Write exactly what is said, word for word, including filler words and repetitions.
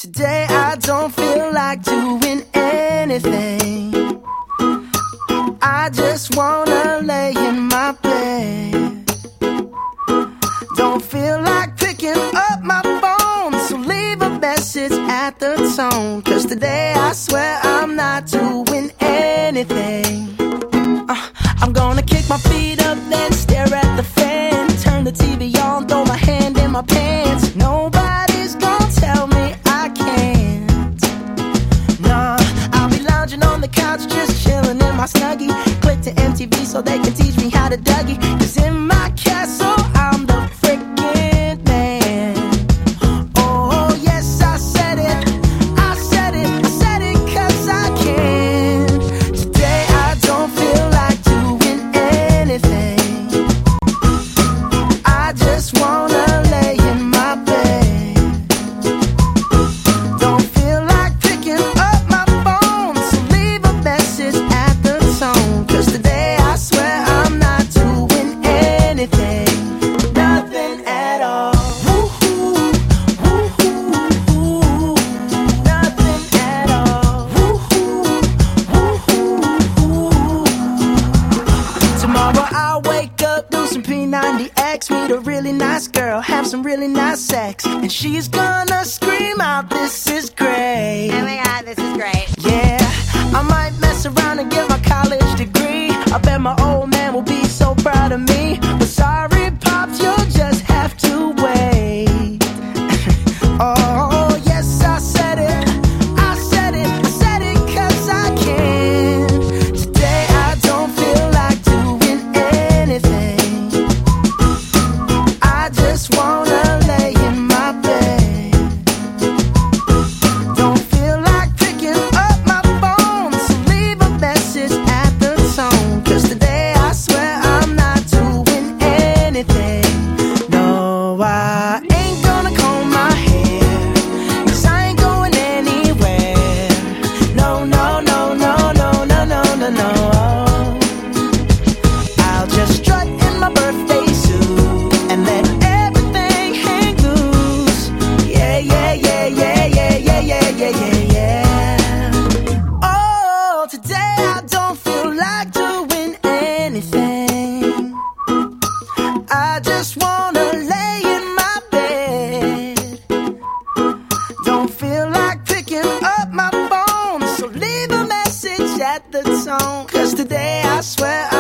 Today I don't feel like doing anything. I just wanna lay in my bed. Don't feel like picking up my phone, so leave a message at the tone. Cause today I swear I'm not doing anything. uh, I'm gonna kick my feet up, then stare at the fan. Turn the T V on, throw my hand in my pants. Nobody's gonna tell me I can't. Nah, I'll be lounging on the couch, just chilling in my Snuggie. Click to M T V so they can teach me how to Dougie. Cause in my castle I'm the freaking man. Oh yes, I said it, I said it, I said it cause I can. Today I don't feel like doing anything. I just wanna lay in my bed. Don't feel like picking up my phone, so leave a message at the tone. Cause today I swear I'm not doing anything. Nothing at all. Woo-hoo, woo-hoo, nothing at all. Woo-hoo, woo-hoo. Tomorrow I'll wake up, do some P ninety X, meet a really nice girl, have some really nice sex, and she's gonna scream out, "This is great." Oh my god, this is great. Yeah, I might mess around and get my college degree. I bet my old man will be so proud of me. But sorry, Pops, you'll just have to wait. Oh, yes, I said it, I said it, I said it cause I can. Today I don't feel like doing anything. I just wanna lay in my bed. Don't feel like picking up my phone, so leave a message at the tone. Cause today I swear I'm not doing anything. No, I ain't gonna comb my hair, cause I ain't going anywhere. No, no, no, no, no, no, no, no, no. I'll just strut in my birthday suit and let everything hang loose. Yeah, yeah, yeah, yeah, yeah, yeah, yeah, yeah, yeah, yeah. Oh, today I don't feel like doing anything. I just wanna lay in my bed. Don't feel like picking up my phone, so leave a message at the tone. Cause today I swear